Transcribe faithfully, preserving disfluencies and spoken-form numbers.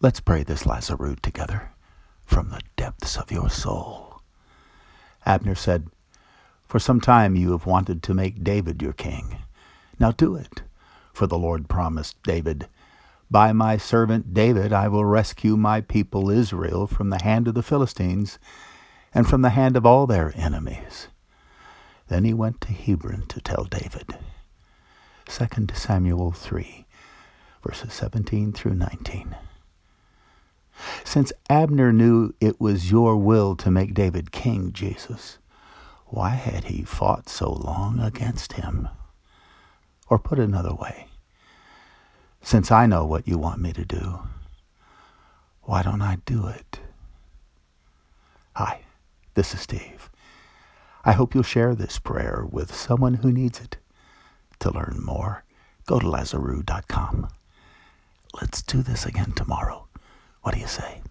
Let's pray this Lazarus together from the depths of your soul. Abner said, "For some time you have wanted to make David your king. Now do it, for the Lord promised David, 'By my servant David I will rescue my people Israel from the hand of the Philistines and from the hand of all their enemies.'" Then he went to Hebron to tell David. Second Samuel three, verses seventeen through nineteen. Since Abner knew it was your will to make David king, Jesus, why had he fought so long against him? Or put another way, since I know what you want me to do, why don't I do it? Hi, this is Steve. I hope you'll share this prayer with someone who needs it. To learn more, go to lazarus dot com. Let's do this again tomorrow. What do you say?